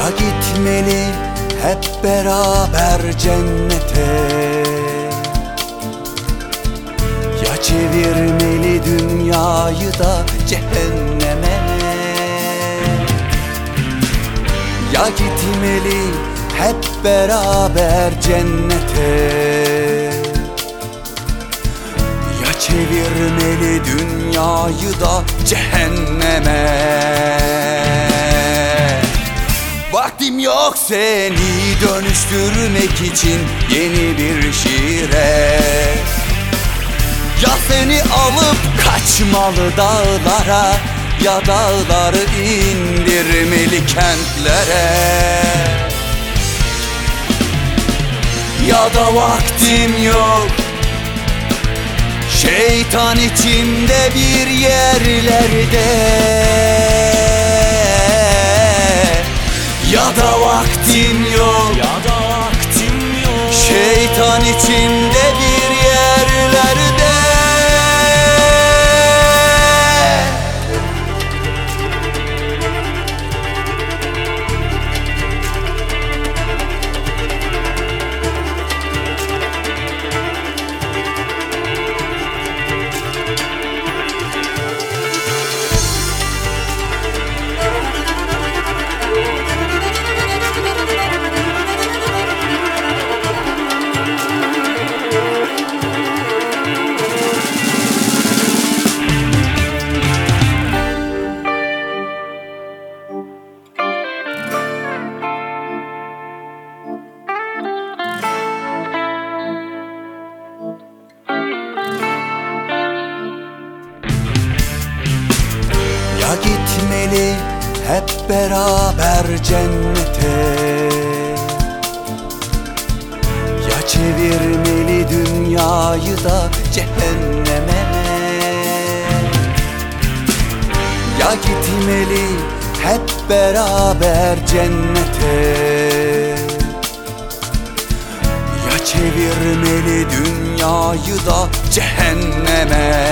Ya gitmeli hep beraber cennete, ya çevirmeli dünyayı da cehenneme. Ya gitmeli hep beraber cennete, ya çevirmeli dünyayı da cehenneme. Vaktim yok seni dönüştürmek için yeni bir şiire. Ya seni alıp kaçmalı dağlara, ya dağları indirmeli kentlere. Ya da vaktim yok, şeytan içimde bir yerlerde. Ya da vaktim yok, şeytan içimde bir yerlerde. Ya gitmeli hep beraber cennete, ya çevirmeli dünyayı da cehenneme. Ya gitmeli hep beraber cennete, ya çevirmeli dünyayı da cehenneme.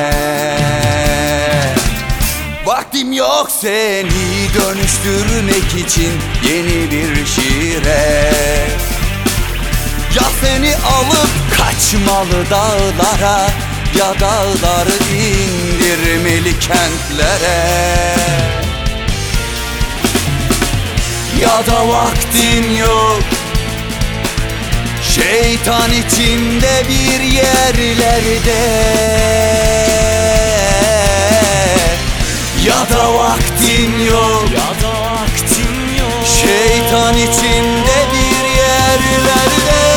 Vaktim yok seni dönüştürmek için yeni bir şiire. Ya seni alıp kaçmalı dağlara, ya dağları indirmeli kentlere. Ya da vaktim yok, şeytan içimde bir yerlerde. Ya da vaktim yok, şeytan içimde bir yerlerde.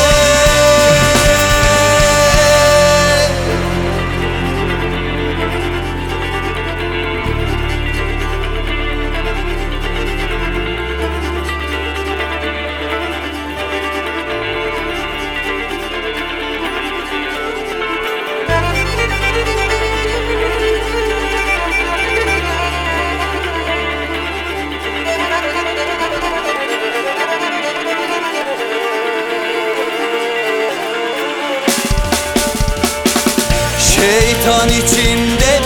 Şeytan içinde